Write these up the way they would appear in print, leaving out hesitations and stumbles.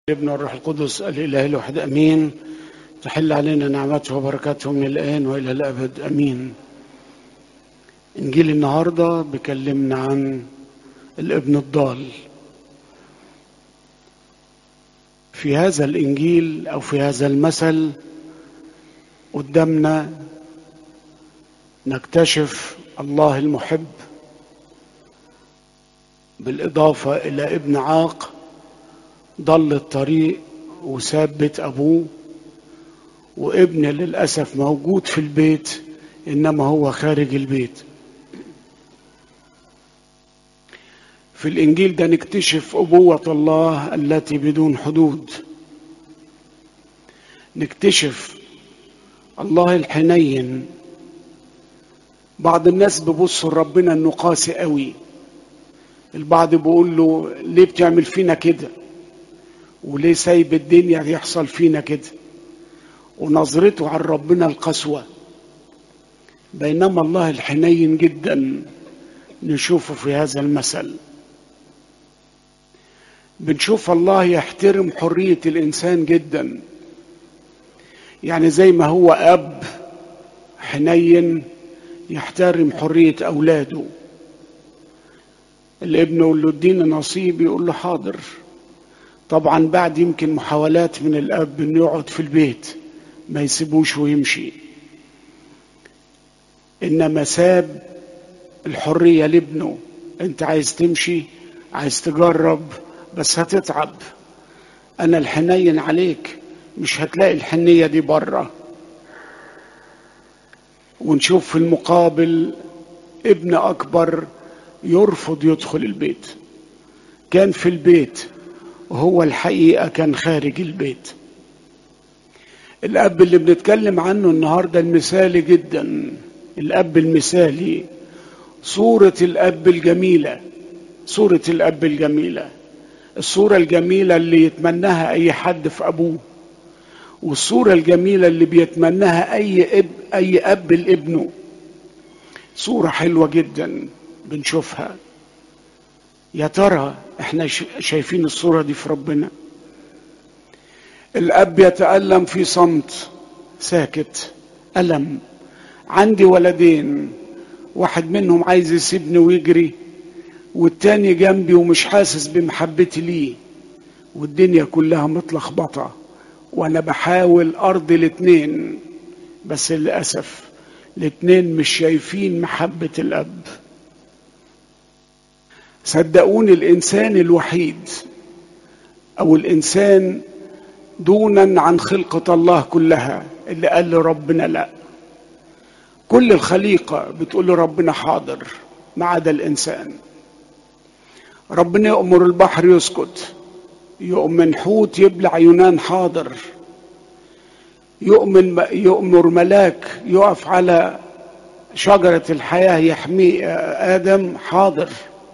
ابن الروح القدس الإله الواحد أمين. تحل علينا نعمته وبركاته من الآن وإلى الأبد أمين. إنجيل النهاردة بيكلمنا عن الابن الضال. في هذا الإنجيل أو في هذا المثل قدامنا نكتشف الله المحب بالإضافة إلى ابن عاق ضل الطريق وساب بيت أبوه، وابن للأسف موجود في البيت إنما هو خارج البيت. في الإنجيل ده نكتشف أبوة الله التي بدون حدود، نكتشف الله الحنين. بعض الناس بيبصوا لربنا إنه قاسي قوي، البعض بيقول له ليه بتعمل فينا كده، وليه سايب الدنيا يحصل فينا كده، ونظرته عن ربنا القسوة. بينما الله الحنين جدا نشوفه في هذا المثل. بنشوف الله يحترم حرية الإنسان جدا، يعني زي ما هو أب حنين يحترم حرية أولاده. الابن يقول له اديني نصيب، يقول له حاضر. طبعا بعد يمكن محاولات من الأب إنه يقعد في البيت ما يسيبوش ويمشي، إنما ساب الحرية لابنه. أنت عايز تمشي، عايز تجرب، بس هتتعب. أنا الحنين عليك، مش هتلاقي الحنية دي بره. ونشوف في المقابل ابن أكبر يرفض يدخل البيت، كان في البيت وهو الحقيقة كان خارج البيت. الأب اللي بنتكلم عنه النهاردة المثالي جدا، الأب المثالي، صورة الأب الجميلة، صورة الأب الجميلة، الصورة الجميلة اللي يتمناها أي حد في أبوه، والصورة الجميلة اللي بيتمناها أي أب لابنه. صورة حلوة جدا بنشوفها. يا ترى احنا شايفين الصورة دي في ربنا؟ الأب يتألم في صمت ساكت، ألم. عندي ولدين، واحد منهم عايز يسيبني ويجري، والتاني جنبي ومش حاسس بمحبتي ليه، والدنيا كلها متلخبطة وانا بحاول ارضي الاتنين، بس للأسف الاتنين مش شايفين محبة الأب. صدقوني الإنسان الوحيد أو الإنسان دونا عن خلقة الله كلها اللي قال لربنا لا. كل الخليقة بتقول لربنا حاضر ما عدا الإنسان. ربنا يأمر البحر يسكت، يؤمن حوت يبلع يونان حاضر، يؤمر ملاك يقف على شجرة الحياة يحمي آدم حاضر،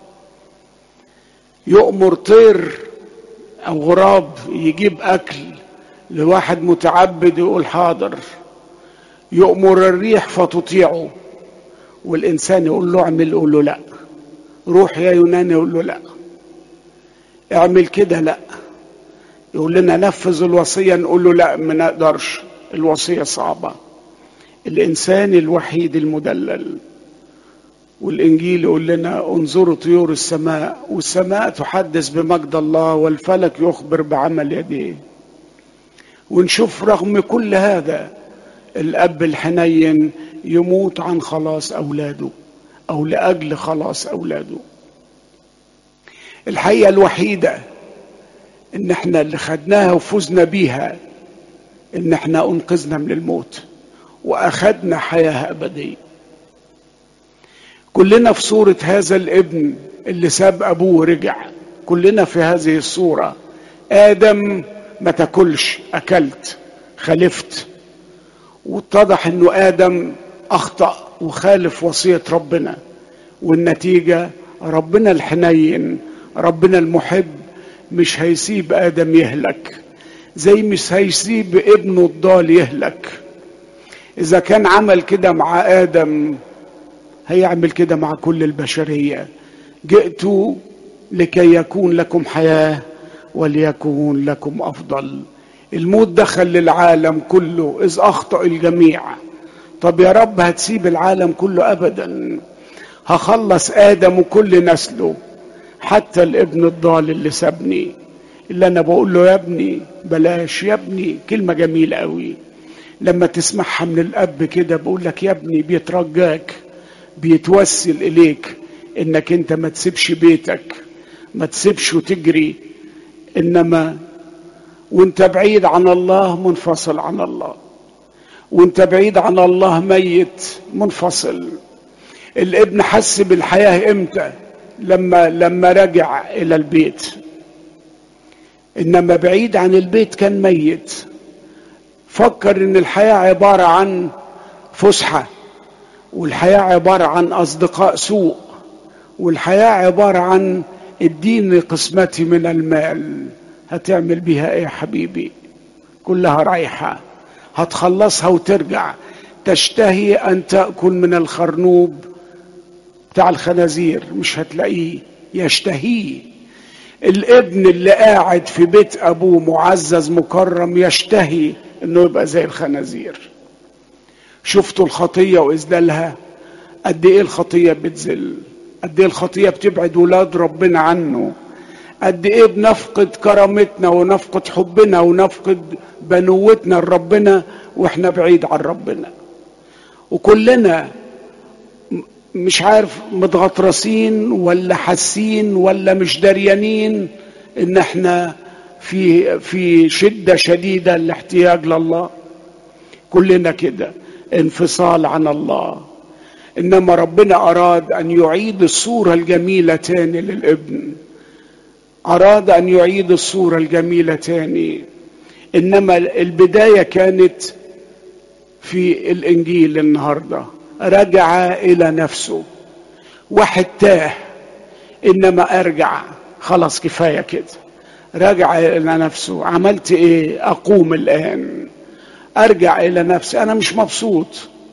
يؤمر طير أو غراب يجيب أكل لواحد متعبد يقول حاضر، يؤمر الريح فتطيعه، والإنسان يقول له اعمل يقول له لا، روح يا يونان يقول له لا، اعمل كده لا، يقول لنا نفذ الوصية نقول له لا ما نقدرش، الوصية صعبة. الإنسان الوحيد المدلل. والإنجيل يقول لنا انظروا طيور السماء، والسماء تحدث بمجد الله والفلك يخبر بعمل يديه. ونشوف رغم كل هذا الأب الحنين يموت عن خلاص أولاده أو لأجل خلاص أولاده. الحقيقة الوحيدة إن احنا اللي خدناها وفزنا بيها إن احنا أنقذنا من الموت وأخدنا حياة أبدية. كلنا في صورة هذا الابن اللي ساب أبوه ورجع، كلنا في هذه الصورة. آدم ما تاكلش، أكلت، خالفت، واتضح إنه آدم أخطأ وخالف وصية ربنا، والنتيجة ربنا الحنين ربنا المحب مش هيسيب آدم يهلك، زي مش هيسيب ابنه الضال يهلك. إذا كان عمل كده مع آدم هيعمل كده مع كل البشرية. جئت لكي يكون لكم حياة وليكن لكم أفضل. الموت دخل للعالم كله إذ أخطأ الجميع. طب يا رب هتسيب العالم كله؟ أبدا، هخلص آدم وكل نسله، حتى الابن الضال اللي سابني، اللي أنا بقول له يا ابني بلاش، يا ابني كلمة جميلة قوي لما تسمعها من الأب كده، بقول لك يا ابني، بيترجاك، بيتوسل إليك إنك أنت ما تسيبش بيتك، ما تسيبش وتجري، إنما وانت بعيد عن الله منفصل عن الله، وانت بعيد عن الله ميت منفصل. الابن حس بالحياة امتى؟ لما رجع الى البيت، انما بعيد عن البيت كان ميت. فكر ان الحياة عبارة عن فسحة، والحياة عبارة عن اصدقاء سوء، والحياة عبارة عن اديني قسمتي من المال. هتعمل بيها ايه يا حبيبي؟ كلها رايحة، هتخلصها وترجع. تشتهي ان تأكل من الخرنوب بتاع الخنازير، مش هتلاقيه، يشتهيه. الابن اللي قاعد في بيت ابوه معزز مكرم يشتهي انه يبقى زي الخنازير. شفتوا الخطية وإذلالها؟ قد ايه الخطية بتذل، قد ايه الخطية بتبعد ولاد ربنا عنه، قد ايه بنفقد كرامتنا ونفقد حبنا ونفقد بنوتنا لربنا واحنا بعيد عن ربنا. وكلنا مش عارف متغطرسين ولا حاسين ولا مش دريانين ان احنا في شدة شديدة الاحتياج لله. كلنا كده انفصال عن الله. انما ربنا اراد ان يعيد الصورة الجميلة تاني للابن، اراد ان يعيد الصورة الجميلة تاني. انما البداية كانت في الانجيل النهاردة، رجع الى نفسه. واحد تاه، انما ارجع، خلاص كفاية كده، رجع الى نفسه. عملت ايه؟ اقوم الان، ارجع الى نفسي. انا مش مبسوط،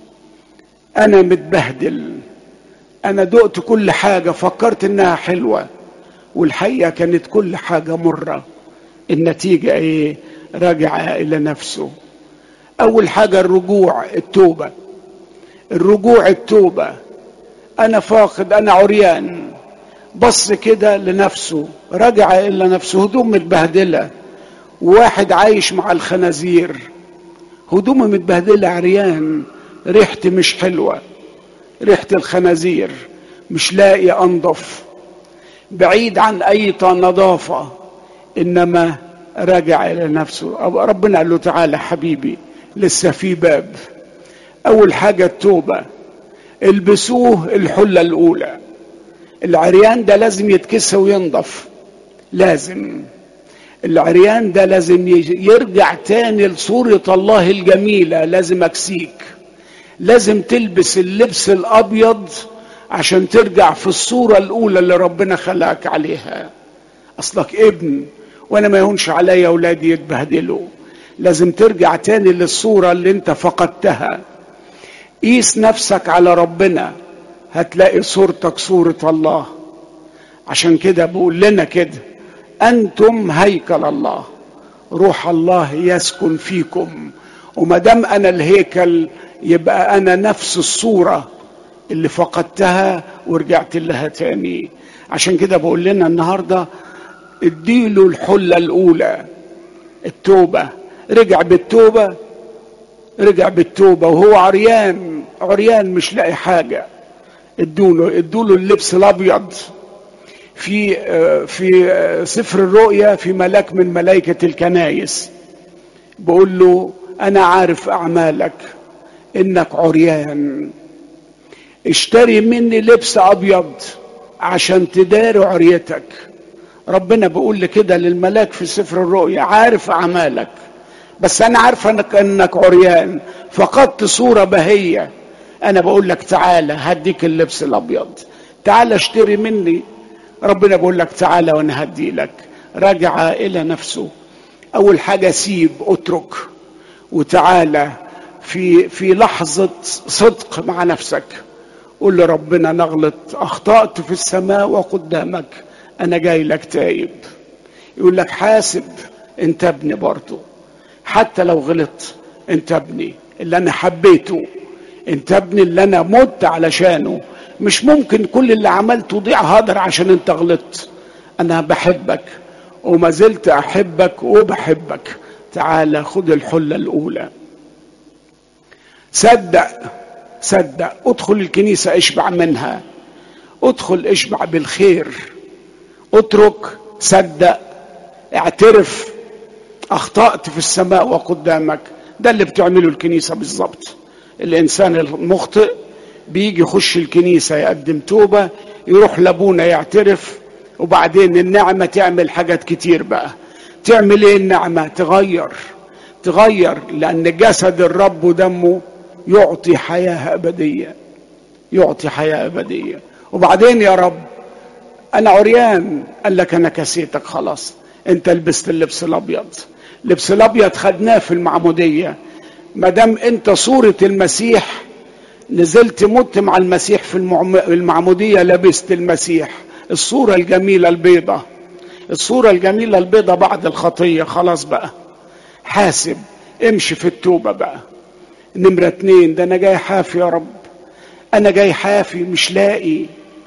انا متبهدل، انا دقت كل حاجة فكرت انها حلوة والحقيقة كانت كل حاجة مرة. النتيجة ايه؟ رجع الى نفسه. اول حاجة الرجوع، التوبة. الرجوع التوبة. انا فاقد، انا عريان، بص كده لنفسه، رجع الى نفسه. هدوم متبهدلة، واحد عايش مع الخنازير، هدومه متبهدلة، عريان، ريحتي مش حلوة، ريحة الخنازير، مش لاقي انضف، بعيد عن اي نظافة. انما راجع الى نفسه. ربنا قال له تعالى حبيبي، لسه في باب. اول حاجة التوبة. البسوه الحلة الاولى. العريان ده لازم يتكسى وينضف، لازم العريان ده لازم يرجع تاني لصورة الله الجميلة. لازم اكسيك، لازم تلبس اللبس الابيض عشان ترجع في الصورة الاولى اللي ربنا خلقك عليها. اصلك ابن، وانا ما يهونش عليا اولادي يتبهدلوا. لازم ترجع تاني للصورة اللي انت فقدتها. قيس نفسك على ربنا، هتلاقي صورتك صورة الله. عشان كده بقول لنا كده، انتم هيكل الله، روح الله يسكن فيكم. ومادام انا الهيكل، يبقى انا نفس الصورة اللي فقدتها ورجعت لها تاني. عشان كده بقول لنا النهاردة، اديله الحلة الاولى، التوبة. رجع بالتوبة، رجع بالتوبة وهو عريان، عريان مش لاقي حاجة. ادوله اللبس الابيض. في سفر الرؤيا، في ملاك من ملائكة الكنائس بقول له انا عارف اعمالك، انك عريان، اشتري مني لبس ابيض عشان تداري عريتك. ربنا بيقول لي كده للملاك في سفر الرؤيا، عارف اعمالك، بس انا عارف انك عريان، فقدت صورة بهية. انا بقول لك تعالى هديك اللبس الابيض، تعالى اشتري مني. ربنا بيقول لك تعالى وانا هدي لك. رجع الى نفسه. اول حاجة سيب، اترك، وتعالى في لحظة صدق مع نفسك. قول لربنا نغلط، اخطأت في السماء وقدامك، انا جاي لك تائب. يقول لك حاسب، انت ابني برضه، حتى لو غلط انت ابني اللي انا حبيته، انت ابني اللي انا مت علشانه. مش ممكن كل اللي عملته ضيع هدر عشان انت غلطت. انا بحبك وما زلت احبك وبحبك. تعال خد الحلة الاولى. صدق صدق، ادخل الكنيسة اشبع منها، ادخل اشبع بالخير، اترك، صدق، اعترف اخطأت في السماء وقدامك. ده اللي بتعمله الكنيسة بالظبط. الانسان المخطئ بيجي يخش الكنيسة يقدم توبة، يروح لابونا يعترف، وبعدين النعمة تعمل حاجات كتير بقى. تعمل ايه النعمة؟ تغير، لان جسد الرب ودمه يعطي حياة ابدية، يعطي حياة ابدية. وبعدين يا رب انا عريان، قال لك انا كسيتك، خلاص انت لبست اللبس الابيض. اللبس الابيض خدناه في المعمودية. ما دام انت صورة المسيح، نزلت مت مع المسيح في المعمودية، لبست المسيح، الصورة الجميلة البيضة، الصورة الجميلة البيضة بعد الخطية. خلاص بقى حاسب، امشي في التوبة بقى. نمرة 2، ده انا جاي حافي يا رب، انا جاي حافي مش لاقي.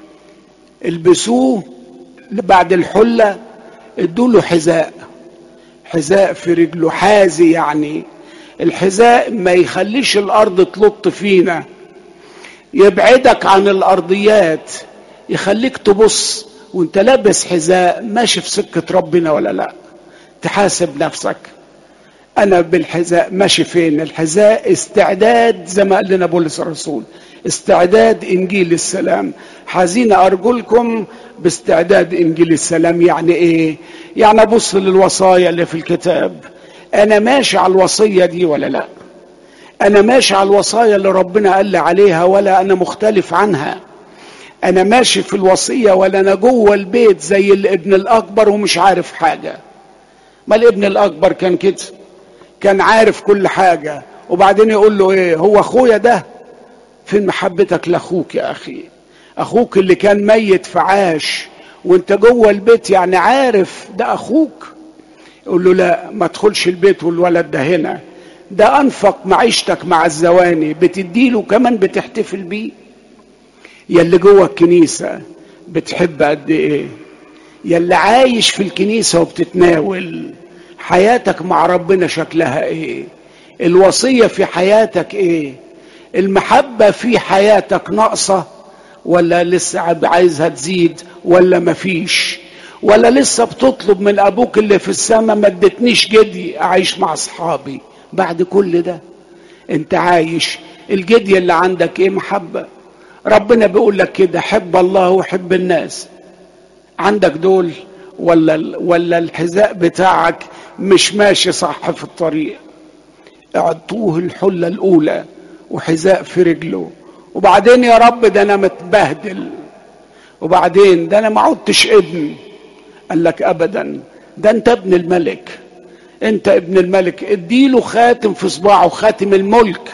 البسوه بعد الحلة، ادوله حذاء في رجله، حازي يعني. الحذاء ما يخليش الارض تلط فينا، يبعدك عن الارضيات، يخليك تبص وانت لابس حذاء ماشي في سكة ربنا ولا لا. تحاسب نفسك، انا بالحذاء ماشي فين؟ الحذاء استعداد، زي ما قال لنا بولس الرسول، استعداد انجيل السلام. حازين ارجلكم باستعداد انجيل السلام. يعني ايه؟ يعني ابص للوصايا اللي في الكتاب، انا ماشي على الوصية دي ولا لا؟ انا ماشي على الوصايا اللي ربنا قال لي عليها ولا انا مختلف عنها؟ انا ماشي في الوصية ولا انا جوه البيت زي الابن الاكبر ومش عارف حاجة؟ ما الابن الاكبر كان كده، كان عارف كل حاجة، وبعدين يقول له ايه؟ هو اخويا ده؟ فين محبتك لاخوك يا اخي؟ اخوك اللي كان ميت فعاش وانت جوه البيت، يعني عارف ده اخوك. يقول له لا، ما تدخلش البيت والولد ده هنا، ده انفق معيشتك مع الزواني، بتديله كمان بتحتفل بيه. يا اللي جوه الكنيسة بتحب قد ايه؟ يا اللي عايش في الكنيسة وبتتناول، حياتك مع ربنا شكلها ايه؟ الوصية في حياتك ايه؟ المحبة في حياتك ناقصة ولا لسه عايزها تزيد؟ ولا مفيش؟ ولا لسه بتطلب من ابوك اللي في السماء ما ادتنيش جدي اعيش مع اصحابي؟ بعد كل ده انت عايش، الجدي اللي عندك ايه؟ محبة. ربنا بيقول لك كده، حب الله وحب الناس. عندك دول ولا الحذاء بتاعك مش ماشي صح في الطريق؟ اعطوه الحلة الاولى وحذاء في رجله. وبعدين يا رب ده انا متبهدل، وبعدين ده انا ما عدتش ابن. قال لك ابدا، ده انت ابن الملك، انت ابن الملك. اديله خاتم في صباعه، خاتم الملك.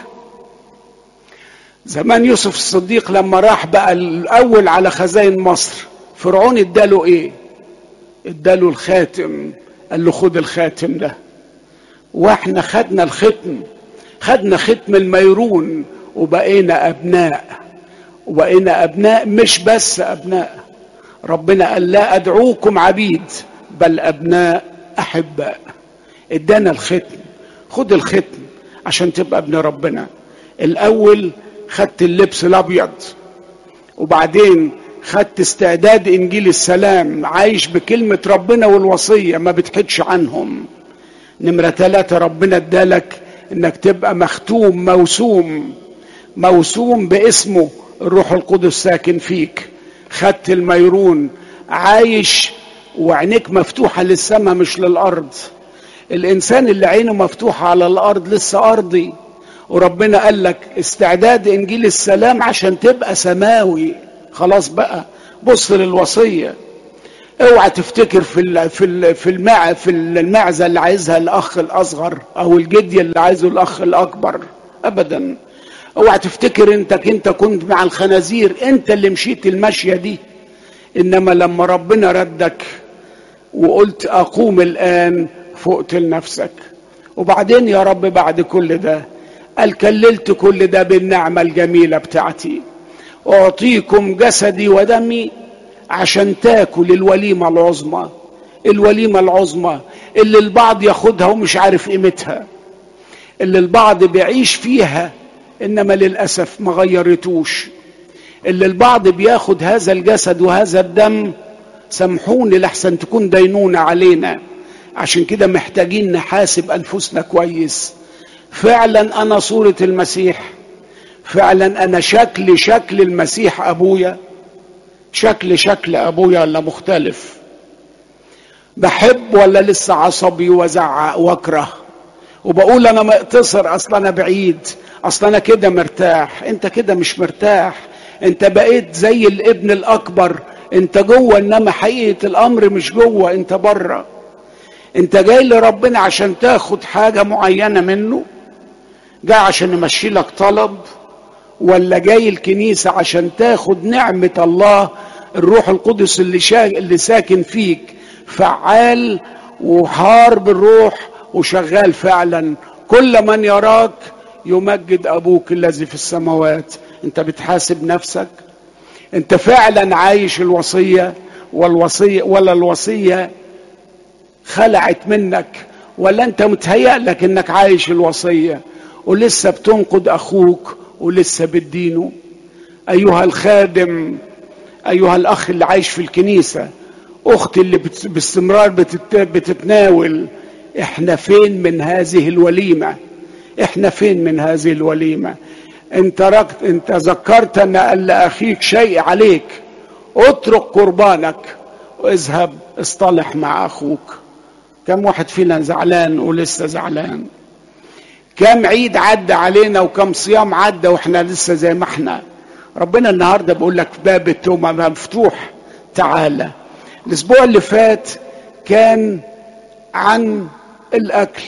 زمان يوسف الصديق لما راح بقى الاول على خزائن مصر، فرعون اداله ايه؟ اداله الخاتم، قال له خد الخاتم ده. واحنا خدنا الختم، خدنا ختم الميرون وبقينا ابناء، مش بس ابناء. ربنا قال لا ادعوكم عبيد بل ابناء احباء. ادانا الختم، خد الختم عشان تبقى ابن ربنا. الاول خدت اللبس الابيض، وبعدين خدت استعداد انجيل السلام، عايش بكلمة ربنا والوصية ما بتحدش عنهم. نمرة 3، ربنا ادالك انك تبقى مختوم، موسوم باسمه، الروح القدس ساكن فيك. خدت الميرون، عايش وعينيك مفتوحة للسماء مش للأرض. الإنسان اللي عينه مفتوحة على الأرض لسه أرضي، وربنا قال لك استعداد إنجيل السلام عشان تبقى سماوي. خلاص بقى بص للوصية. اوعى تفتكر في المعزة اللي عايزها الأخ الأصغر أو الجدي اللي عايزه الأخ الأكبر، أبدا. اوعى تفتكر انت كنت مع الخنازير، انت اللي مشيت المشية دي. انما لما ربنا ردك وقلت اقوم الان، فقت لنفسك. وبعدين يا رب بعد كل ده قال كللت كل ده بالنعمة الجميلة بتاعتي، اعطيكم جسدي ودمي عشان تاكل الوليمة العظمى. الوليمة العظمى اللي البعض ياخدها ومش عارف قيمتها، اللي البعض بيعيش فيها انما للأسف ما غيرتوش، اللي البعض بياخد هذا الجسد وهذا الدم، سامحوني لحسن تكون دينونة علينا. عشان كده محتاجين نحاسب أنفسنا كويس. فعلا أنا صورة المسيح؟ فعلا أنا شكل المسيح أبويا؟ شكل أبويا ولا مختلف؟ بحب ولا لسه عصبي وزعق واكره وبقول أنا مقتصر، أصلا أنا بعيد، أصلا أنا كده مرتاح؟ أنت كده مش مرتاح، أنت بقيت زي الابن الأكبر، أنت جوه إنما حقيقة الأمر مش جوه، أنت بره. أنت جاي لربنا عشان تاخد حاجة معينة منه، جاي عشان يمشي لك طلب، ولا جاي الكنيسة عشان تاخد نعمة الله الروح القدس اللي ساكن فيك، فعال وحار بالروح وشغال فعلا؟ كل من يراك يمجد أبوك الذي في السماوات. أنت بتحاسب نفسك؟ أنت فعلا عايش الوصية ولا الوصية خلعت منك؟ ولا أنت متهيأ لك أنك عايش الوصية ولسه بتنقد أخوك ولسه بتدينه؟ أيها الخادم، أيها الأخ اللي عايش في الكنيسة، أختي اللي باستمرار بتتناول، إحنا فين من هذه الوليمة؟ إحنا فين من هذه الوليمة؟ انت ذكرت أن قال لأخيك شيء عليك، اترك قربانك واذهب اصطلح مع أخوك. كم واحد فينا زعلان ولسه زعلان؟ كم عيد عدى علينا وكم صيام عدى واحنا لسه زي ما احنا؟ ربنا النهارده بيقول لك باب التوبه مفتوح، تعالى. الاسبوع اللي فات كان عن الاكل.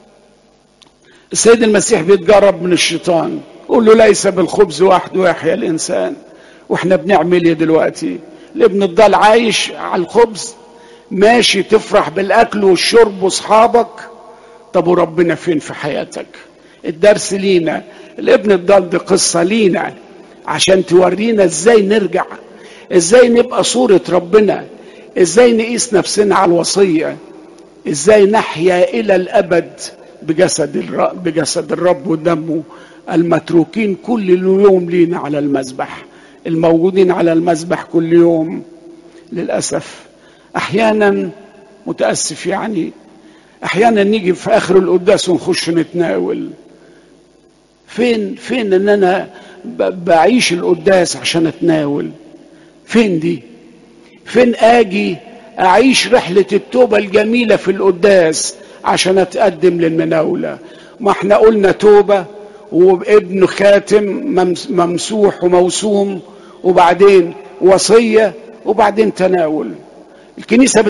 السيد المسيح بيتجرب من الشيطان، قول له ليس بالخبز وحده يحيى الانسان. واحنا بنعمل ايه دلوقتي؟ الابن الضال عايش على الخبز، ماشي تفرح بالاكل والشرب واصحابك. طب وربنا فين في حياتك؟ الدرس لينا، الابن الضال دي قصة لينا عشان تورينا ازاي نرجع، ازاي نبقى صورة ربنا، ازاي نقيس نفسنا على الوصية، ازاي نحيا الى الابد بجسد الرب ودمه المتروكين كل يوم لينا على المذبح، الموجودين على المذبح كل يوم. للأسف احيانا، متأسف يعني، احيانا نيجي في اخر القداس ونخش نتناول. فين ان انا بعيش القداس عشان اتناول؟ فين دي؟ فين اجي اعيش رحلة التوبة الجميلة في القداس عشان اتقدم للمناولة؟ ما احنا قلنا توبة وابن خاتم ممسوح وموسوم، وبعدين وصية، وبعدين تناول. الكنيسة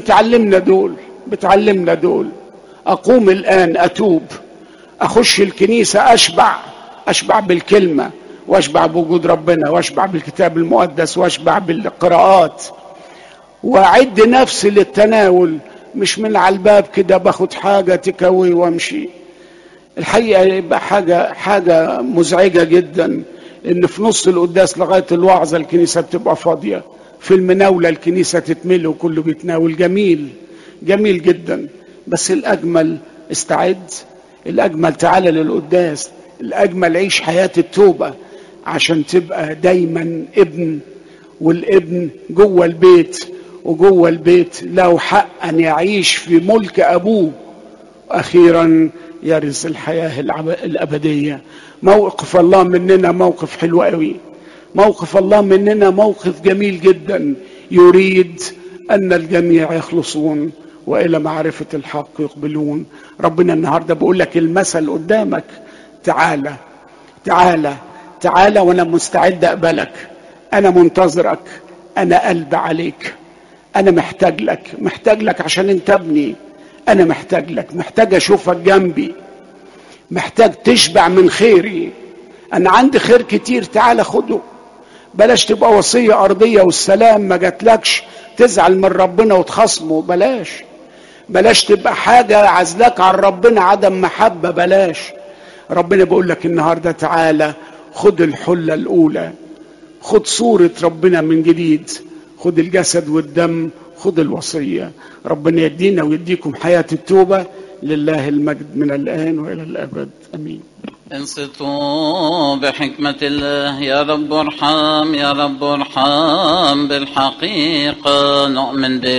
بتعلمنا دول. اقوم الان اتوب، اخش الكنيسة اشبع بالكلمة، واشبع بوجود ربنا، واشبع بالكتاب المقدس، واشبع بالقراءات، واعد نفسي للتناول، مش من على الباب كده باخد حاجة تكوي وامشي. الحقيقة يبقى حاجة مزعجة جدا ان في نص القداس لغاية الوعظة الكنيسة بتبقى فاضية، في المناولة الكنيسة تتملي وكله بيتناول. جميل جدا، بس الأجمل استعد، الأجمل تعالى للقداس، الأجمل عيش حياة التوبة عشان تبقى دايما ابن، والابن جوه البيت، وجوه البيت له حق أن يعيش في ملك أبوه، أخيرا يرث الحياة الأبدية. موقف الله مننا موقف حلو قوي، موقف الله مننا موقف جميل جدا، يريد أن الجميع يخلصون وإلى معرفة الحق يقبلون. ربنا النهاردة بقول لك المثل قدامك، تعالى تعالى تعالى، وأنا مستعد أقبلك، أنا منتظرك، أنا قلب عليك، أنا محتاج لك عشان أنت ابني، أنا محتاج أشوفك جنبي، محتاج تشبع من خيري، أنا عندي خير كتير، تعالى خده. بلاش تبقى وصية أرضية والسلام ما جاتلكش تزعل من ربنا وتخصمه، بلاش تبقى حاجة عزلك عن ربنا عدم محبة، بلاش. ربنا بيقول لك النهاردة تعالى خد الحلة الأولى، خد صورة ربنا من جديد، خد الجسد والدم، خد الوصية. ربنا يدينا ويديكم حياة التوبة. لله المجد من الآن وإلى الأبد، أمين. انصتوا بحكمة الله. يا رب ارحم، يا رب ارحم، بالحقيقة نؤمن